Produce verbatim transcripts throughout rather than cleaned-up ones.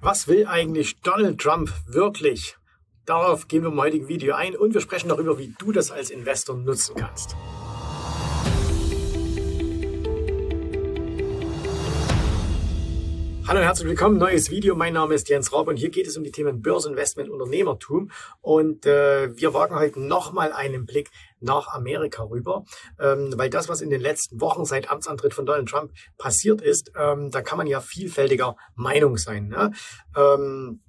Was will eigentlich Donald Trump wirklich? Darauf gehen wir im heutigen Video ein und wir sprechen darüber, wie du das als Investor nutzen kannst. Hallo und herzlich willkommen, neues Video. Mein Name ist Jens Raab und hier geht es um die Themen Börseninvestment, Unternehmertum. Und äh, wir wagen heute nochmal einen Blick nach Amerika rüber, ähm, weil das, was in den letzten Wochen seit Amtsantritt von Donald Trump passiert ist, ähm, da kann man ja vielfältiger Meinung sein. Ne? Ähm,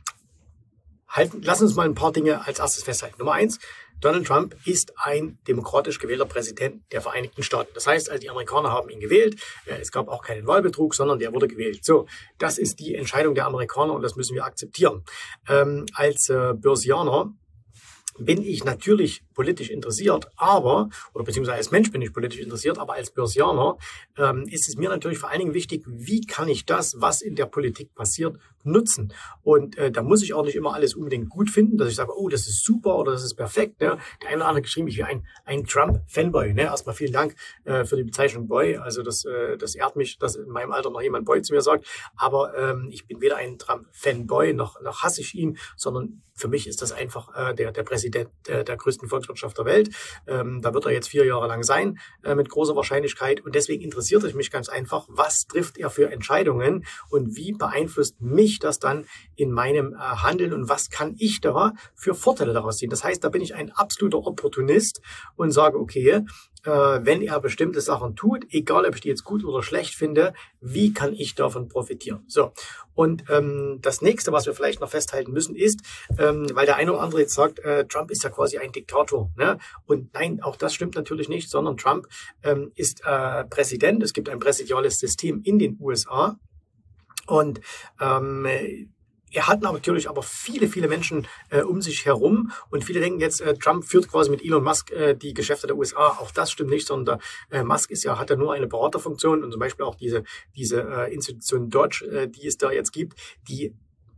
halten, lass uns mal ein paar Dinge als erstes festhalten. Nummer eins. Donald Trump ist ein demokratisch gewählter Präsident der Vereinigten Staaten. Das heißt, also die Amerikaner haben ihn gewählt. Es gab auch keinen Wahlbetrug, sondern der wurde gewählt. So, das ist die Entscheidung der Amerikaner und das müssen wir akzeptieren. Ähm, als äh, Börsianer bin ich natürlich politisch interessiert, aber, oder beziehungsweise als Mensch bin ich politisch interessiert, aber als Börsianer ähm, ist es mir natürlich vor allen Dingen wichtig, wie kann ich das, was in der Politik passiert, nutzen. Und äh, da muss ich auch nicht immer alles unbedingt gut finden, dass ich sage, oh, das ist super oder das ist perfekt. Ne? Der eine oder andere geschrieben, ich bin ein, ein Trump-Fanboy. Ne? Erstmal vielen Dank äh, für die Bezeichnung Boy. Also das, äh, das ehrt mich, dass in meinem Alter noch jemand Boy zu mir sagt. Aber ähm, ich bin weder ein Trump-Fanboy, noch, noch hasse ich ihn, sondern für mich ist das einfach äh, der, der Präsident äh, der größten Volkswirtschaft der Welt. Ähm, da wird er jetzt vier Jahre lang sein, äh, mit großer Wahrscheinlichkeit. Und deswegen interessiert es mich ganz einfach, was trifft er für Entscheidungen und wie beeinflusst mich das dann in meinem äh, Handeln und was kann ich da für Vorteile daraus ziehen. Das heißt, da bin ich ein absoluter Opportunist und sage, okay, äh, wenn er bestimmte Sachen tut, egal ob ich die jetzt gut oder schlecht finde, wie kann ich davon profitieren? So, und ähm, das nächste, was wir vielleicht noch festhalten müssen, ist, ähm, weil der eine oder andere jetzt sagt, äh, Trump ist ja quasi ein Diktator. Ne? Und nein, auch das stimmt natürlich nicht, sondern Trump ähm, ist äh, Präsident. Es gibt ein präsidiales System in den U S A. Und ähm, er hat natürlich aber viele, viele Menschen äh, um sich herum und viele denken jetzt, äh, Trump führt quasi mit Elon Musk äh, die Geschäfte der U S A. Auch das stimmt nicht, sondern der, äh, Musk ist ja, hat ja nur eine Beraterfunktion und zum Beispiel auch diese, diese äh, Institution Doge, äh, die es da jetzt gibt, die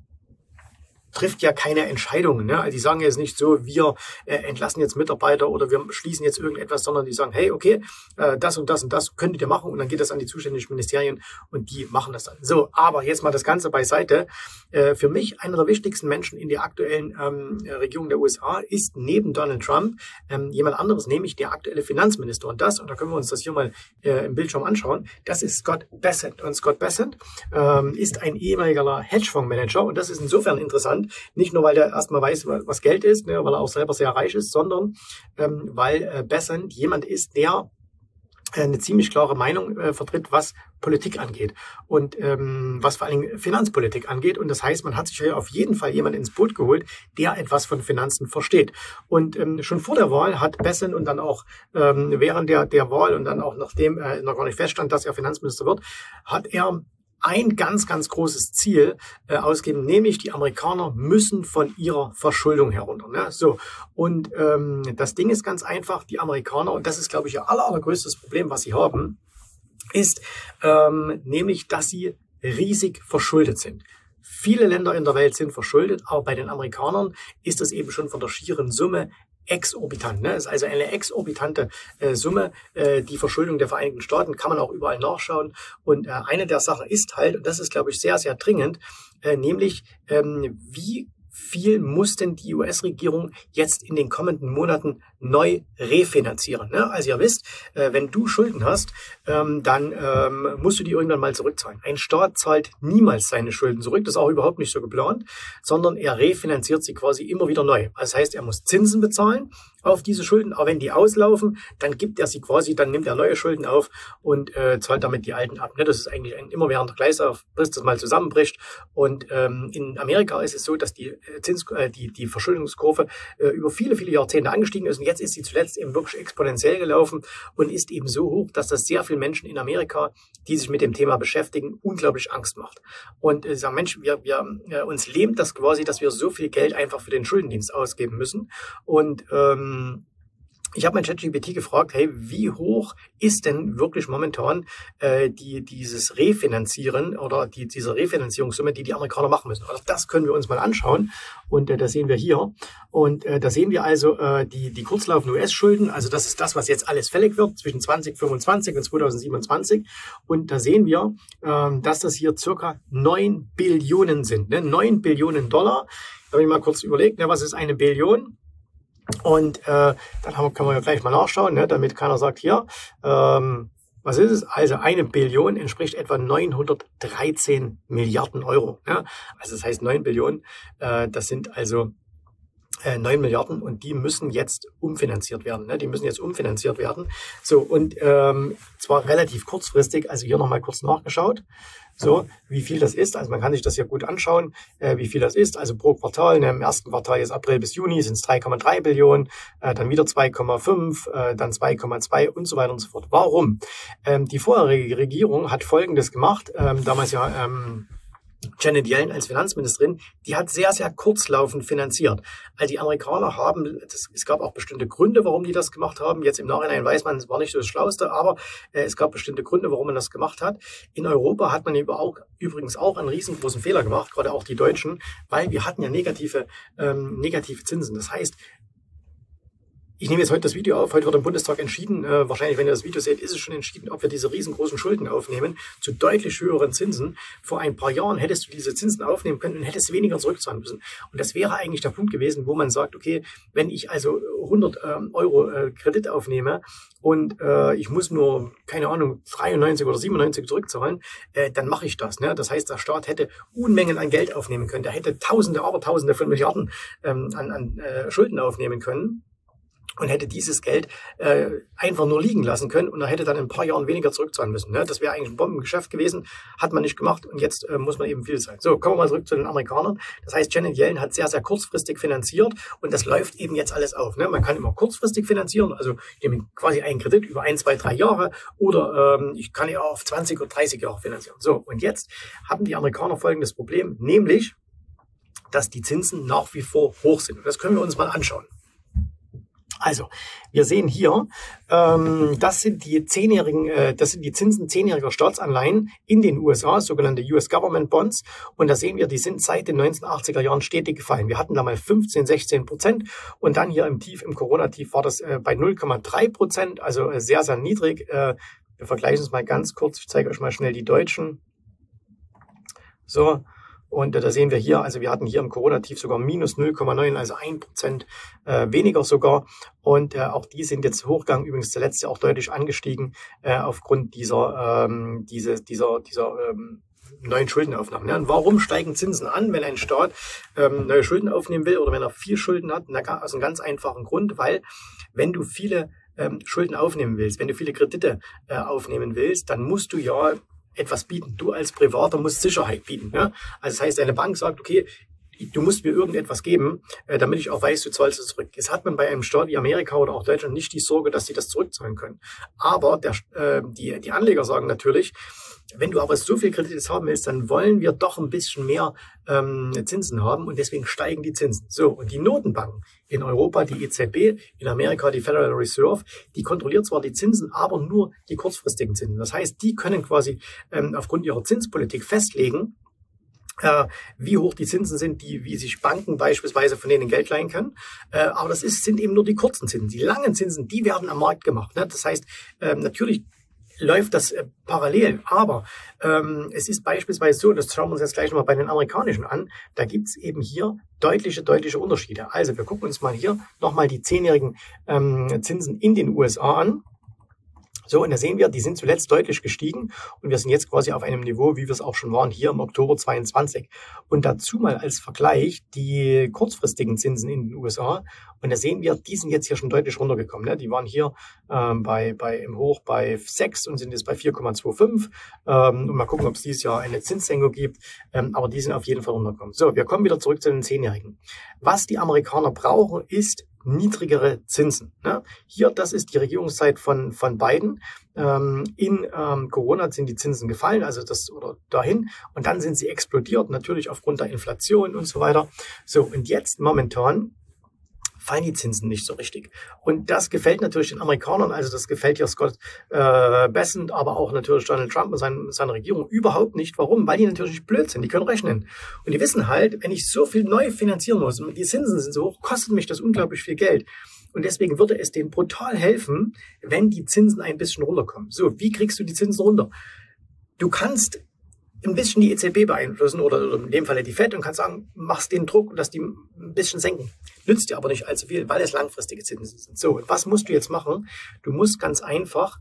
trifft ja keine Entscheidungen. Ne? Also die sagen jetzt nicht so, wir äh, entlassen jetzt Mitarbeiter oder wir schließen jetzt irgendetwas, sondern die sagen, hey, okay, äh, das und das und das könntet ihr machen und dann geht das an die zuständigen Ministerien und die machen das dann. So, aber jetzt mal das Ganze beiseite. Äh, für mich einer der wichtigsten Menschen in der aktuellen ähm, Regierung der U S A ist neben Donald Trump ähm, jemand anderes, nämlich der aktuelle Finanzminister. Und das, und da können wir uns das hier mal äh, im Bildschirm anschauen, das ist Scott Bessent. Und Scott Bessent ähm, ist ein ehemaliger Hedgefondsmanager und das ist insofern interessant, nicht nur, weil er erstmal weiß, was Geld ist, ne, weil er auch selber sehr reich ist, sondern ähm, weil äh, Bessent jemand ist, der äh, eine ziemlich klare Meinung äh, vertritt, was Politik angeht und ähm, was vor allen Dingen Finanzpolitik angeht. Und das heißt, man hat sich hier auf jeden Fall jemand ins Boot geholt, der etwas von Finanzen versteht. Und ähm, schon vor der Wahl hat Bessent und dann auch ähm, während der, der Wahl und dann auch nachdem er noch gar nicht feststand, dass er Finanzminister wird, hat er ein ganz, ganz großes Ziel äh, ausgeben, nämlich die Amerikaner müssen von ihrer Verschuldung herunter. Ne? So, und ähm, das Ding ist ganz einfach, die Amerikaner, und das ist, glaube ich, ihr aller, allergrößtes Problem, was sie haben, ist ähm, nämlich, dass sie riesig verschuldet sind. Viele Länder in der Welt sind verschuldet, aber bei den Amerikanern ist das eben schon von der schieren Summe exorbitant. Ne? Es ist also eine exorbitante äh, Summe. Äh, die Verschuldung der Vereinigten Staaten kann man auch überall nachschauen. Und äh, eine der Sachen ist halt, und das ist, glaube ich, sehr, sehr dringend, äh, nämlich ähm, wie viel muss denn die U S-Regierung jetzt in den kommenden Monaten neu refinanzieren? Ne? Also ihr wisst, äh, wenn du Schulden hast, ähm, dann ähm, musst du die irgendwann mal zurückzahlen. Ein Staat zahlt niemals seine Schulden zurück, das ist auch überhaupt nicht so geplant, sondern er refinanziert sie quasi immer wieder neu. Das heißt, er muss Zinsen bezahlen auf diese Schulden, aber wenn die auslaufen, dann gibt er sie quasi, dann nimmt er neue Schulden auf und äh, zahlt damit die alten ab. Ne? Das ist eigentlich ein immerwährender Kreislauf, bis das mal zusammenbricht. Und ähm, in Amerika ist es so, dass die Zins, äh, die, die Verschuldungskurve äh, über viele, viele Jahrzehnte angestiegen ist und jetzt ist sie zuletzt eben wirklich exponentiell gelaufen und ist eben so hoch, dass das sehr vielen Menschen in Amerika, die sich mit dem Thema beschäftigen, unglaublich Angst macht. Und äh, sagen, Mensch, wir, wir, äh, uns lähmt das quasi, dass wir so viel Geld einfach für den Schuldendienst ausgeben müssen. Und ähm, Ich habe mein ChatGPT gefragt, hey, wie hoch ist denn wirklich momentan äh, die dieses Refinanzieren oder die diese Refinanzierungssumme, die die Amerikaner machen müssen? Also das können wir uns mal anschauen und äh, das sehen wir hier. Und äh, da sehen wir also äh, die die kurzlaufenden U S-Schulden, also das ist das, was jetzt alles fällig wird zwischen zwanzig fünfundzwanzig und zweitausendsiebenundzwanzig. Und da sehen wir, äh, dass das hier circa neun Billionen sind, ne? neun Billionen Dollar. Da habe ich mal kurz überlegt, ne, was ist eine Billion? Und äh, dann haben, können wir ja gleich mal nachschauen, ne, damit keiner sagt, hier, ähm, was ist es? Also eine Billion entspricht etwa neunhundertdreizehn Milliarden Euro. Ja? Also das heißt neun Billionen, äh, das sind also äh, neun Milliarden und die müssen jetzt umfinanziert werden. Ne? Die müssen jetzt umfinanziert werden. So, und ähm, zwar relativ kurzfristig, also hier nochmal kurz nachgeschaut. So, wie viel das ist. Also man kann sich das hier gut anschauen, äh, wie viel das ist. Also pro Quartal, ne, im ersten Quartal jetzt April bis Juni sind es drei Komma drei Billionen, äh, dann wieder zwei Komma fünf, äh, dann zwei Komma zwei und so weiter und so fort. Warum? Ähm, die vorherige Regierung hat Folgendes gemacht, ähm, damals ja ähm, Janet Yellen als Finanzministerin, die hat sehr, sehr kurzlaufend finanziert. Also die Amerikaner haben, das, es gab auch bestimmte Gründe, warum die das gemacht haben. Jetzt im Nachhinein weiß man, es war nicht so das Schlauste, aber äh, es gab bestimmte Gründe, warum man das gemacht hat. In Europa hat man über auch, übrigens auch einen riesengroßen Fehler gemacht, gerade auch die Deutschen, weil wir hatten ja negative, ähm, negative Zinsen. Das heißt, ich nehme jetzt heute das Video auf, heute wird im Bundestag entschieden, äh, wahrscheinlich, wenn ihr das Video seht, ist es schon entschieden, ob wir diese riesengroßen Schulden aufnehmen, zu deutlich höheren Zinsen. Vor ein paar Jahren hättest du diese Zinsen aufnehmen können und hättest weniger zurückzahlen müssen. Und das wäre eigentlich der Punkt gewesen, wo man sagt, okay, wenn ich also hundert ähm, Euro äh, Kredit aufnehme und äh, ich muss nur, keine Ahnung, dreiundneunzig oder siebenundneunzig zurückzahlen, äh, dann mache ich das. Ne? Das heißt, der Staat hätte Unmengen an Geld aufnehmen können. Der hätte Tausende, aber Tausende von Milliarden ähm, an, an äh, Schulden aufnehmen können. Und hätte dieses Geld äh, einfach nur liegen lassen können und er hätte dann in ein paar Jahren weniger zurückzahlen müssen. Ne? Das wäre eigentlich ein Bombengeschäft gewesen, hat man nicht gemacht und jetzt äh, muss man eben viel zahlen. So, kommen wir mal zurück zu den Amerikanern. Das heißt, Janet Yellen hat sehr, sehr kurzfristig finanziert und das läuft eben jetzt alles auf. Ne? Man kann immer kurzfristig finanzieren, also ich nehme quasi einen Kredit über ein, zwei, drei Jahre oder ähm, ich kann ja auf zwanzig oder dreißig Jahre finanzieren. So, und jetzt haben die Amerikaner folgendes Problem, nämlich, dass die Zinsen nach wie vor hoch sind. Und das können wir uns mal anschauen. Also, wir sehen hier, ähm, das sind die zehnjährigen, äh, das sind die Zinsen zehnjähriger Staatsanleihen in den U S A, sogenannte U S Government Bonds. Und da sehen wir, die sind seit den neunzehnhundertachtziger Jahren stetig gefallen. Wir hatten da mal fünfzehn, sechzehn Prozent und dann hier im Tief, im Corona-Tief war das äh, bei null Komma drei Prozent, also äh, sehr, sehr niedrig. Äh, wir vergleichen es mal ganz kurz. Ich zeige euch mal schnell die Deutschen. So. Und äh, da sehen wir hier, also wir hatten hier im Corona-Tief sogar minus null Komma neun, also ein Prozent äh, weniger sogar. Und äh, auch die sind jetzt hochgegangen, übrigens zuletzt ja auch deutlich angestiegen äh, aufgrund dieser, ähm, diese, dieser, dieser ähm, neuen Schuldenaufnahmen. Ja, und warum steigen Zinsen an, wenn ein Staat ähm, neue Schulden aufnehmen will oder wenn er viel Schulden hat? Na, aus einem ganz einfachen Grund, weil wenn du viele ähm, Schulden aufnehmen willst, wenn du viele Kredite äh, aufnehmen willst, dann musst du ja etwas bieten. Du als Privater musst Sicherheit bieten. Ja? Also das heißt, eine Bank sagt, okay, du musst mir irgendetwas geben, äh, damit ich auch weiß, du zahlst es zurück. Jetzt hat man bei einem Staat wie Amerika oder auch Deutschland nicht die Sorge, dass sie das zurückzahlen können. Aber der, äh, die, die Anleger sagen natürlich, wenn du aber so viel Kredite haben willst, dann wollen wir doch ein bisschen mehr ähm, Zinsen haben und deswegen steigen die Zinsen. So, und die Notenbanken in Europa, die E Z B, in Amerika die Federal Reserve, die kontrolliert zwar die Zinsen, aber nur die kurzfristigen Zinsen. Das heißt, die können quasi ähm, aufgrund ihrer Zinspolitik festlegen, äh, wie hoch die Zinsen sind, die, wie sich Banken beispielsweise von denen Geld leihen können. Äh, aber das ist, sind eben nur die kurzen Zinsen. Die langen Zinsen, die werden am Markt gemacht. Ne? Das heißt, äh, natürlich läuft das äh, parallel, aber ähm, es ist beispielsweise so, das schauen wir uns jetzt gleich nochmal bei den amerikanischen an, da gibt's eben hier deutliche, deutliche Unterschiede. Also wir gucken uns mal hier nochmal die zehnjährigen ähm, Zinsen in den U S A an. So, und da sehen wir, die sind zuletzt deutlich gestiegen und wir sind jetzt quasi auf einem Niveau, wie wir es auch schon waren, hier im Oktober zweiundzwanzig. Und dazu mal als Vergleich die kurzfristigen Zinsen in den U S A. Und da sehen wir, die sind jetzt hier schon deutlich runtergekommen. Ne? Die waren hier ähm, bei, bei im Hoch bei sechs und sind jetzt bei vier Komma fünfundzwanzig. Ähm, und mal gucken, ob es dieses Jahr eine Zinssenkung gibt. Ähm, aber die sind auf jeden Fall runtergekommen. So, wir kommen wieder zurück zu den Zehnjährigen. Was die Amerikaner brauchen, ist niedrigere Zinsen. Ne? Hier, das ist die Regierungszeit von, von Biden. Ähm, in ähm, Corona sind die Zinsen gefallen, also das oder dahin. Und dann sind sie explodiert, natürlich aufgrund der Inflation und so weiter. So, und jetzt momentan fallen die Zinsen nicht so richtig. Und das gefällt natürlich den Amerikanern, also das gefällt ja Scott äh, Bessent, aber auch natürlich Donald Trump und sein, seine Regierung überhaupt nicht. Warum? Weil die natürlich nicht blöd sind, die können rechnen. Und die wissen halt, wenn ich so viel neu finanzieren muss und die Zinsen sind so hoch, kostet mich das unglaublich viel Geld. Und deswegen würde es denen brutal helfen, wenn die Zinsen ein bisschen runterkommen. So, wie kriegst du die Zinsen runter? Du kannst ein bisschen die E Z B beeinflussen oder in dem Falle die Fed und kannst sagen, machst den Druck, dass die ein bisschen senken. Nützt dir aber nicht allzu viel, weil es langfristige Zinsen sind. So, und was musst du jetzt machen? Du musst ganz einfach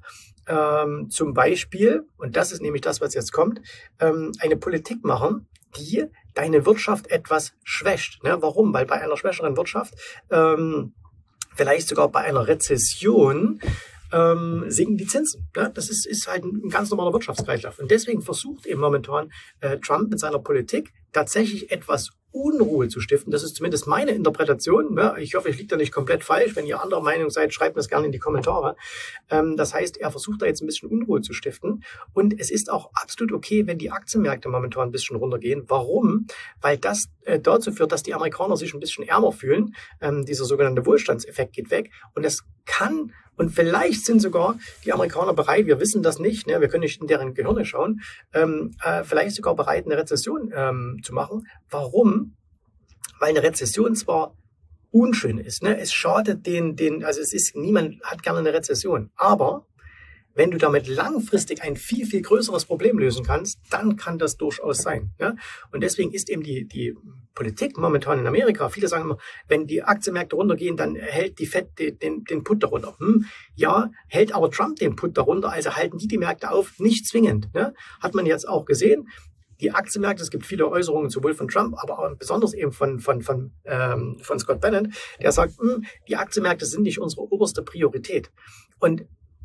ähm, zum Beispiel, und das ist nämlich das, was jetzt kommt, ähm, eine Politik machen, die deine Wirtschaft etwas schwächt. Ne? Warum? Weil bei einer schwächeren Wirtschaft, ähm, vielleicht sogar bei einer Rezession, Ähm, sinken die Zinsen. Ja, das ist, ist halt ein ganz normaler Wirtschaftskreislauf. Und deswegen versucht eben momentan äh, Trump mit seiner Politik tatsächlich etwas Unruhe zu stiften. Das ist zumindest meine Interpretation. Ja, ich hoffe, ich liege da nicht komplett falsch. Wenn ihr anderer Meinung seid, schreibt mir das gerne in die Kommentare. Ähm, das heißt, er versucht da jetzt ein bisschen Unruhe zu stiften. Und es ist auch absolut okay, wenn die Aktienmärkte momentan ein bisschen runtergehen. Warum? Weil das äh, dazu führt, dass die Amerikaner sich ein bisschen ärmer fühlen. Ähm, dieser sogenannte Wohlstandseffekt geht weg. Und das kann Und vielleicht sind sogar die Amerikaner bereit, wir wissen das nicht, ne, wir können nicht in deren Gehirne schauen, ähm, äh, vielleicht sogar bereit, eine Rezession ähm, zu machen. Warum? Weil eine Rezession zwar unschön ist, ne, es schadet den, den, also es ist, niemand hat gerne eine Rezession, aber wenn du damit langfristig ein viel, viel größeres Problem lösen kannst, dann kann das durchaus sein. Ja? Und deswegen ist eben die, die Politik momentan in Amerika, viele sagen immer, wenn die Aktienmärkte runtergehen, dann hält die Fed den, den, den Put darunter. Hm, ja, hält aber Trump den Put darunter, also halten die die Märkte auf, nicht zwingend. Ne? Hat man jetzt auch gesehen. Die Aktienmärkte, es gibt viele Äußerungen sowohl von Trump, aber auch besonders eben von, von, von, ähm, von Scott Bessent, der sagt, hm, die Aktienmärkte sind nicht unsere oberste Priorität. Und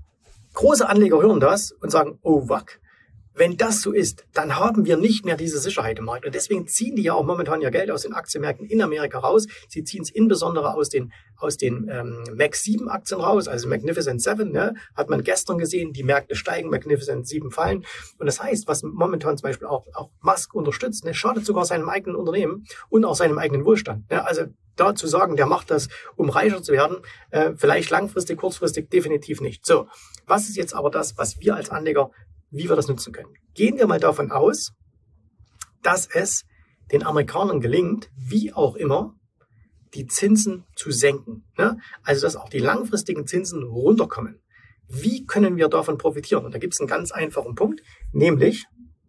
große Anleger hören das und sagen, oh wack, wenn das so ist, dann haben wir nicht mehr diese Sicherheit im Markt. Und deswegen ziehen die ja auch momentan ihr Geld aus den Aktienmärkten in Amerika raus. Sie ziehen es insbesondere aus den, aus den ähm, Mag sieben Aktien raus, also Magnificent Seven, ne, hat man gestern gesehen, die Märkte steigen, Magnificent Sieben fallen. Und das heißt, was momentan zum Beispiel auch, auch Musk unterstützt, ne, schadet sogar seinem eigenen Unternehmen und auch seinem eigenen Wohlstand. Ne. Also da zu sagen, der macht das, um reicher zu werden, äh, vielleicht langfristig, kurzfristig definitiv nicht. So, was ist jetzt aber das, was wir als Anleger, wie wir das nutzen können? Gehen wir mal davon aus, dass es den Amerikanern gelingt, wie auch immer, die Zinsen zu senken. Ne? Also, dass auch die langfristigen Zinsen runterkommen. Wie können wir davon profitieren? Und da gibt es einen ganz einfachen Punkt, nämlich,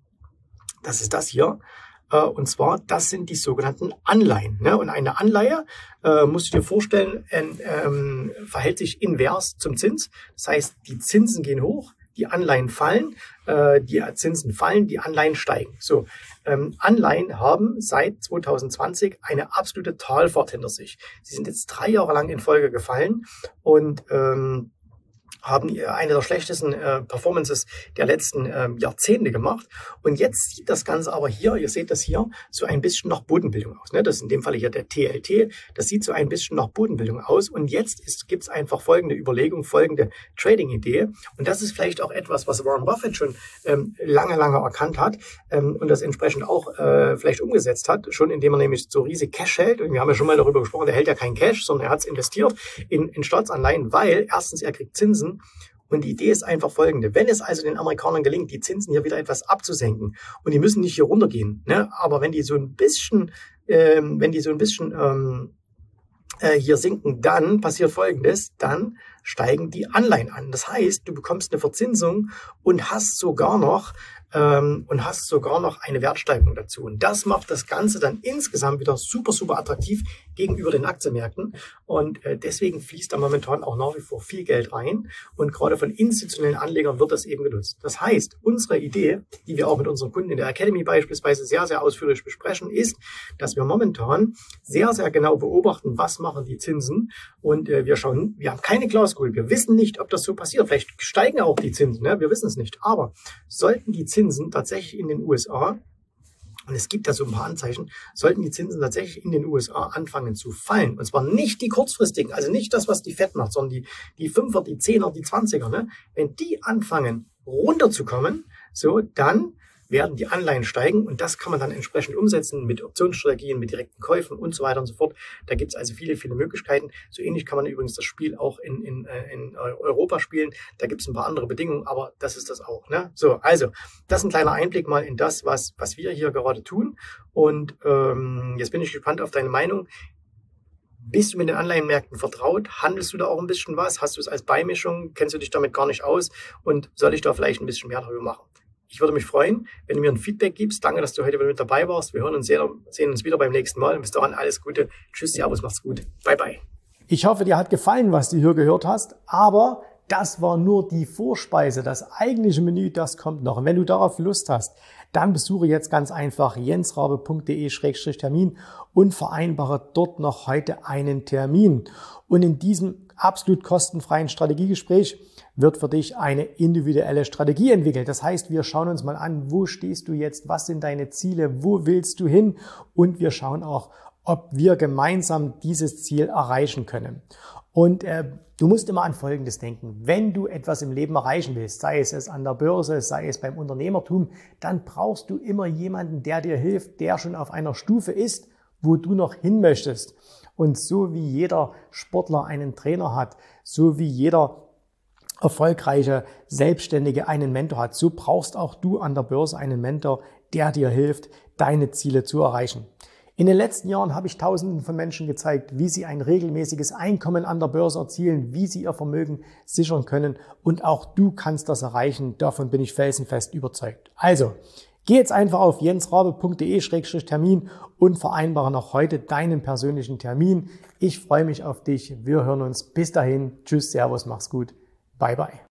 das ist das hier, und zwar, das sind die sogenannten Anleihen. Ne? Und eine Anleihe, äh, musst du dir vorstellen, ähm, ähm, verhält sich invers zum Zins. Das heißt, die Zinsen gehen hoch, die Anleihen fallen, äh, die Zinsen fallen, die Anleihen steigen. So, ähm, Anleihen haben seit zwanzig zwanzig eine absolute Talfahrt hinter sich. Sie sind jetzt drei Jahre lang in Folge gefallen und ähm, haben eine der schlechtesten äh, Performances der letzten äh, Jahrzehnte gemacht. Und jetzt sieht das Ganze aber hier, ihr seht das hier, so ein bisschen nach Bodenbildung aus. Ne? Das ist in dem Fall hier der T L T. Das sieht so ein bisschen nach Bodenbildung aus. Und jetzt gibt es einfach folgende Überlegung, folgende Trading-Idee. Und das ist vielleicht auch etwas, was Warren Buffett schon ähm, lange, lange erkannt hat ähm, und das entsprechend auch äh, vielleicht umgesetzt hat, schon indem er nämlich so riesig Cash hält. Und wir haben ja schon mal darüber gesprochen, der hält ja kein Cash, sondern er hat es investiert in, in Staatsanleihen, weil erstens er kriegt Zinsen. Und die Idee ist einfach folgende. Wenn es also den Amerikanern gelingt, die Zinsen hier wieder etwas abzusenken und die müssen nicht hier runtergehen, ne? Aber wenn die so ein bisschen, ähm, wenn die so ein bisschen ähm, äh, hier sinken, dann passiert Folgendes, dann steigen die Anleihen an. Das heißt, du bekommst eine Verzinsung und hast sogar noch ähm, und hast sogar noch eine Wertsteigerung dazu. Und das macht das Ganze dann insgesamt wieder super, super attraktiv gegenüber den Aktienmärkten. Und äh, deswegen fließt da momentan auch nach wie vor viel Geld rein. Und gerade von institutionellen Anlegern wird das eben genutzt. Das heißt, unsere Idee, die wir auch mit unseren Kunden in der Academy beispielsweise sehr, sehr ausführlich besprechen, ist, dass wir momentan sehr, sehr genau beobachten, was machen die Zinsen. Und äh, wir schauen, wir haben keine Glaskugel. Wir wissen nicht, ob das so passiert. Vielleicht steigen auch die Zinsen, ne? Wir wissen es nicht. Aber sollten die Zinsen tatsächlich in den U S A, und es gibt da so ein paar Anzeichen, sollten die Zinsen tatsächlich in den U S A anfangen zu fallen. Und zwar nicht die kurzfristigen, also nicht das, was die Fed macht, sondern die, die Fünfer, die Zehner, die Zwanziger. Ne? Wenn die anfangen runterzukommen, so, dann werden die Anleihen steigen und das kann man dann entsprechend umsetzen mit Optionsstrategien, mit direkten Käufen und so weiter und so fort. Da gibt es also viele, viele Möglichkeiten. So ähnlich kann man übrigens das Spiel auch in, in, in Europa spielen. Da gibt es ein paar andere Bedingungen, aber das ist das auch. Ne? So, also, das ist ein kleiner Einblick mal in das, was, was wir hier gerade tun. Und ähm, jetzt bin ich gespannt auf deine Meinung. Bist du mit den Anleihenmärkten vertraut? Handelst du da auch ein bisschen was? Hast du es als Beimischung? Kennst du dich damit gar nicht aus? Und soll ich da vielleicht ein bisschen mehr darüber machen? Ich würde mich freuen, wenn du mir ein Feedback gibst. Danke, dass du heute wieder mit dabei warst. Wir hören uns, sehr, sehen uns wieder beim nächsten Mal. Und bis dahin alles Gute. Tschüss, Servus, macht's gut. Bye, bye. Ich hoffe, dir hat gefallen, was du hier gehört hast. Aber das war nur die Vorspeise. Das eigentliche Menü, das kommt noch. Und wenn du darauf Lust hast, dann besuche jetzt ganz einfach jensrabe punkt de Schrägstrich Termin und vereinbare dort noch heute einen Termin. Und in diesem absolut kostenfreien Strategiegespräch wird für dich eine individuelle Strategie entwickelt. Das heißt, wir schauen uns mal an, wo stehst du jetzt, was sind deine Ziele, wo willst du hin? Und wir schauen auch, ob wir gemeinsam dieses Ziel erreichen können. Und äh, du musst immer an Folgendes denken. Wenn du etwas im Leben erreichen willst, sei es, es an der Börse, sei es beim Unternehmertum, dann brauchst du immer jemanden, der dir hilft, der schon auf einer Stufe ist, wo du noch hin möchtest. Und so wie jeder Sportler einen Trainer hat, so wie jeder erfolgreiche Selbstständige einen Mentor hat, so brauchst auch du an der Börse einen Mentor, der dir hilft, deine Ziele zu erreichen. In den letzten Jahren habe ich Tausenden von Menschen gezeigt, wie sie ein regelmäßiges Einkommen an der Börse erzielen, wie sie ihr Vermögen sichern können. Und auch du kannst das erreichen. Davon bin ich felsenfest überzeugt. Also, geh jetzt einfach auf jensrabe punkt de Schrägstrich Termin und vereinbare noch heute deinen persönlichen Termin. Ich freue mich auf dich. Wir hören uns. Bis dahin. Tschüss, Servus, mach's gut. Bye, bye.